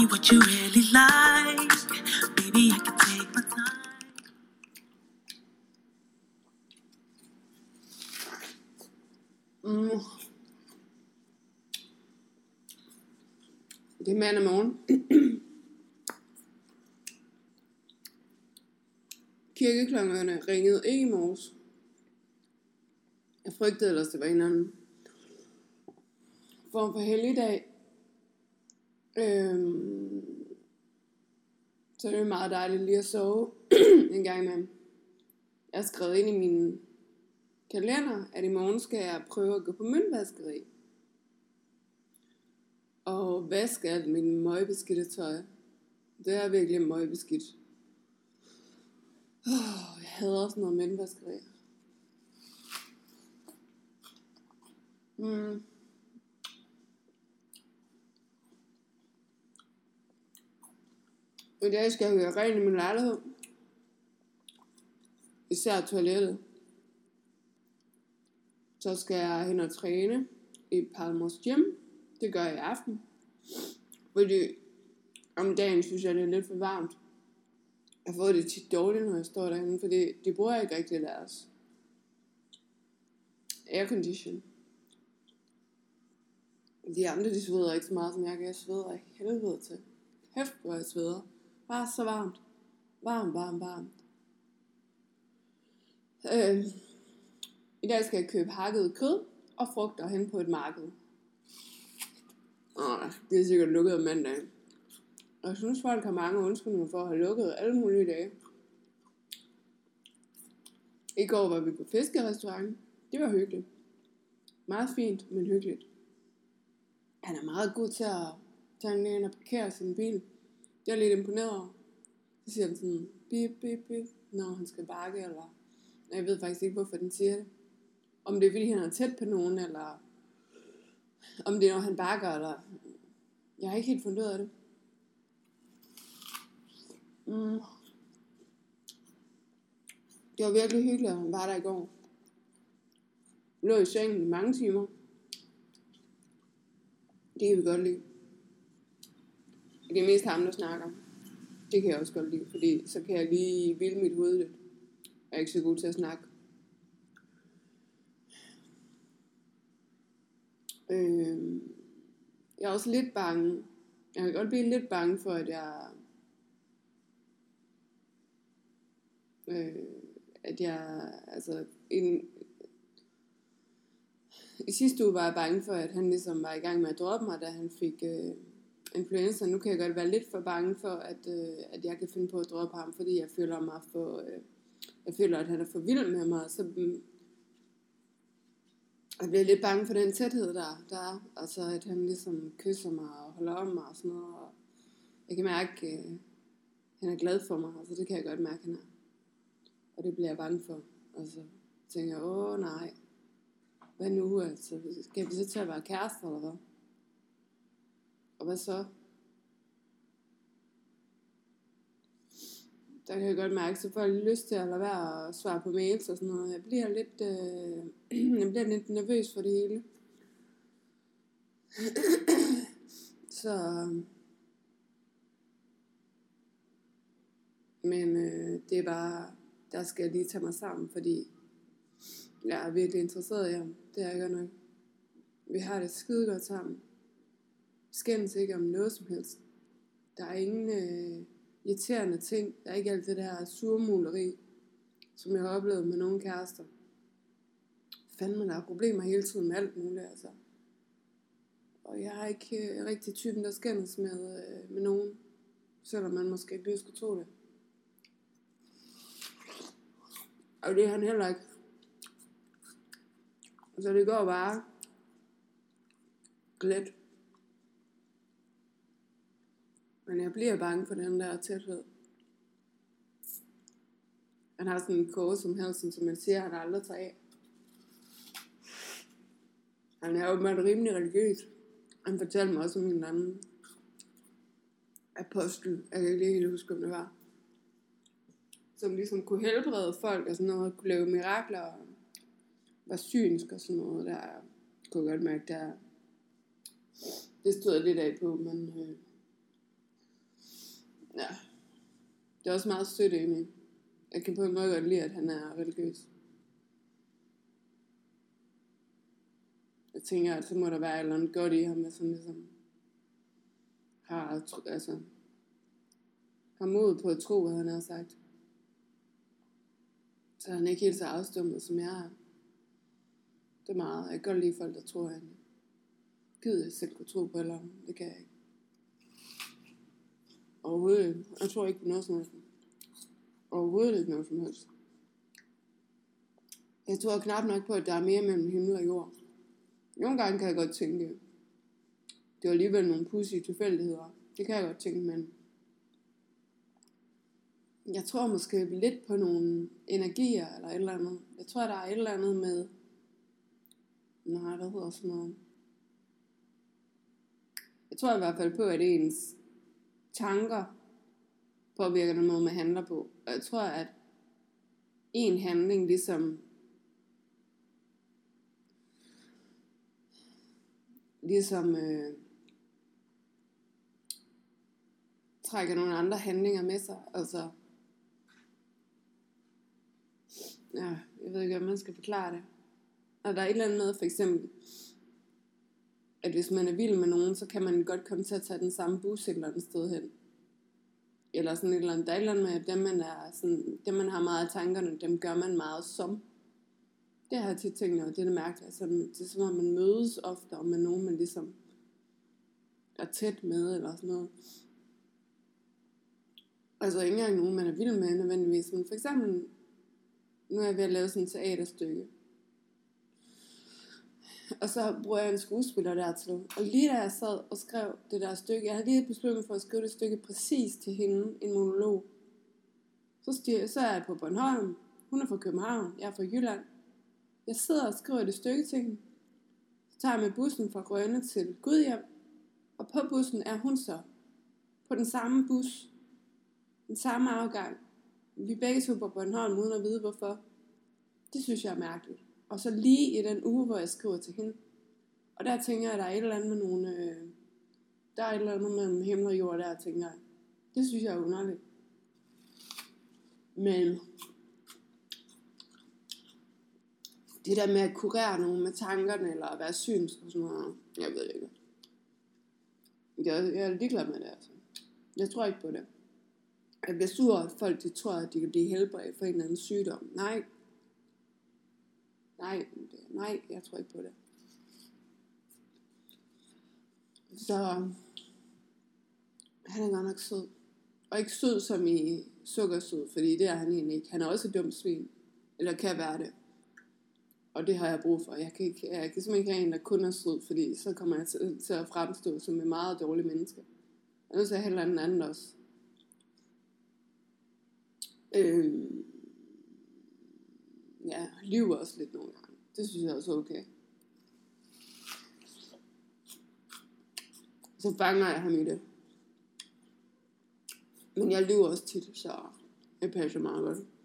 what you really like. Baby, I can take my time. Det er mandag morgen. Kirkeklokkerne ringede ikke i morges. Jeg frygtede ellers, det var en eller anden form for helligdag. Så det er meget dejligt lige at sove en gang imellem. Jeg har skrevet ind i min kalender, at i morgen skal jeg prøve at gå på møntvaskeri. Og vaske alt min møgbeskidte tøj. Det er virkelig møgbeskidt. Jeg hader også noget møntvaskeri. I dag skal jeg gøre rent i min lejlighed. Især toilettet. Så skal jeg hen og træne i Palmos Gym. Det gør jeg i aften. Fordi om dagen synes jeg, det er lidt for varmt. Jeg får det tit dårligt, når jeg står derinde, fordi de bruger ikke rigtig deres aircondition. De andre, de sveder ikke så meget, som jeg kan. Jeg sveder af helvede til. Hæft, hvor jeg sveder. Bare så varmt. Varmt. I dag skal jeg købe hakket kød og frugter hen på et marked. Det er sikkert lukket om mandagen. Og jeg synes, folk har mange undskyldninger for at have lukket alle mulige dage. I går var vi på fiskerestaurant. Det var hyggeligt. Meget fint, men hyggeligt. Han er meget god til at tage ind og parkere sin bil. Det er lidt imponeret over. Så siger han sådan, bip, bip, bip, når han skal bakke, eller... Jeg ved faktisk ikke, hvorfor den siger det. Om det er, fordi han er tæt på nogen, eller... Om det er, når han bakker, eller... Jeg har ikke helt fundet ud af det. Det var virkelig hyggeligt, at han var der i går. Jeg lå i sengen i mange timer. Det kan vi godt lide. Det er mest ham, der snakker. Det kan jeg også godt lide, fordi så kan jeg lige vilde mit hoved lidt. Jeg er ikke så god til at snakke. Jeg er også lidt bange. Jeg kan godt blive lidt bange for, at i sidste uge var jeg bange for, at han ligesom var i gang med at droppe mig, da han fik influenza. Nu kan jeg godt være lidt for bange for, at jeg kan finde på at droppe ham, fordi jeg føler, at han er for vild med mig, så jeg bliver lidt bange for den tæthed, der er. Altså, at han ligesom kysser mig og holder om mig og sådan noget. Og jeg kan mærke, at han er glad for mig. Altså, det kan jeg godt mærke, han er. Og det bliver jeg bange for. Og så tænker jeg, nej. Hvad nu, altså? Skal vi så til at være kærester, eller hvad? Og hvad så? Der kan jeg godt mærke, så får jeg lyst til at lade være at svare på mails og sådan noget. Jeg bliver lidt nervøs for det hele. Så... Men det er bare... Der skal jeg lige tage mig sammen, fordi... Jeg er virkelig interesseret i ham. Det er jeg godt nok. Vi har det skide godt sammen. Skændes ikke om noget som helst. Der er ingen irriterende ting. Der er ikke alt det der surmuleri, som jeg har oplevet med nogle kærester. Fandme, der er problemer hele tiden med alt muligt, altså. Og jeg er ikke rigtig typen, der skændes med nogen. Selvom man måske ikke lige skulle tro det. Og det er han heller ikke. Så det går bare glat. Men jeg bliver bange for den der tæthed. Han har sådan en kåre som halsen, som man siger, han aldrig tager af. Han er åbenbart rimelig religiøs. Han fortalte mig også om en anden apostel. Jeg kan ikke lige helt huske, om det var. Som ligesom kunne helbrede folk og sådan noget. Kunne lave mirakler og var synsk og sådan noget. Der kunne jeg godt mærke, der det stod jeg lidt af på, men Ja, det er også meget sødt egentlig. Jeg kan på en måde godt lide, at han er religiøs. Jeg tænker, at så må der være et eller andet godt i ham, at sådan ligesom har mod på at tro, hvad han har sagt. Så han er ikke helt så afstumpet, som jeg er. Det er meget. Jeg kan godt lide folk, der tror, at han gider jeg selv kunne tro på eller andet. Det kan jeg ikke. Overhovedet ikke. Jeg tror ikke på noget som helst. Overhovedet ikke noget som helst. Jeg tror knap nok på, at der er mere mellem himmel og jord. Nogle gange kan jeg godt tænke, det er alligevel nogle pudsige tilfældigheder. Det kan jeg godt tænke, men jeg tror måske lidt på nogle energier eller et eller andet. Jeg tror, der er et eller andet med, hvad hedder sådan noget? Jeg tror i hvert fald på, at ens tanker påvirker den måde, man handler på. Og jeg tror, at en handling ligesom trækker nogle andre handlinger med sig. Altså, ja, jeg ved ikke, om man skal forklare det. Og der er et eller andet med, for eksempel, at hvis man er vild med nogen, så kan man godt komme til at tage den samme bus et eller andet sted hen. Eller sådan et eller andet. Der er et eller andet med, at dem man har meget af tankerne, dem gør man meget som. Det har jeg tit tænkt over, det er mærkeligt. Altså, det er som om man mødes ofte med nogen, man ligesom er tæt med, eller sådan noget. Altså ikke engang nogen, man er vild med nødvendigvis. Men for eksempel, nu er jeg ved at lave sådan et teaterstykke. Og så bruger jeg en skuespiller dertil. Og lige da jeg sad og skrev det der stykke, jeg havde lige besluttet for at skrive det stykke præcis til hende, en monolog. Så er jeg på Bornholm, hun er fra København, jeg er fra Jylland. Jeg sidder og skriver det stykke til hende. Så tager jeg med bussen fra Rønne til Gudhjem. Og på bussen er hun så på den samme bus, den samme afgang. Vi begge to på Bornholm uden at vide hvorfor. Det synes jeg er mærkeligt. Og så lige i den uge, hvor jeg skriver til hende. Og der tænker jeg, at der er et eller andet med nogle... der er et eller andet mellem himmel og jord, der tænker jeg. Det synes jeg er underligt. Men det der med at kurere nogen med tankerne, eller at være synsk og sådan noget, jeg ved ikke. Jeg er ligeglad med det, altså. Jeg tror ikke på det. Jeg bliver sur, at folk de tror, at de kan blive helbredt for en eller anden sygdom. Nej, jeg tror ikke på det. Så han er godt nok sød. Og ikke sød som i sukkersød, fordi det er han egentlig ikke. Han er også et dumt svin. Eller kan være det. Og det har jeg brug for. Jeg kan simpelthen ikke have en, der kun er sød, fordi så kommer jeg til at fremstå som en meget dårlig menneske. Jeg er nødt til at have heller en anden også. Ja, lyver også lidt nogle gange. Det synes jeg også er okay. Så fanger jeg ham i det. Men jeg lyver også tit, så det passer meget godt.